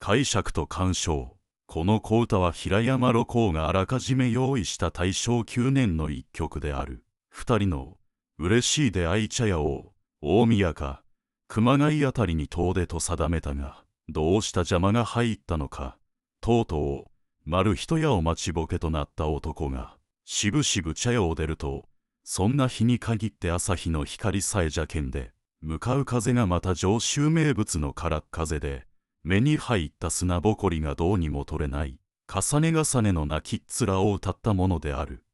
解釈と鑑賞。この小歌は平山露光があらかじめ用意した大正9年の一曲である。二人の嬉しい出会い茶屋を大宮か熊谷あたりに遠出と定めたが、どうした邪魔が入ったのか、とうとう丸一夜を待ちぼけとなった男がしぶしぶ茶屋を出ると、そんな日に限って朝日の光さえ邪険で、向かう風がまた上州名物のからっ風で、目に入った砂ぼこりがどうにも取れない、重ね重ねの泣きっ面を歌ったものである。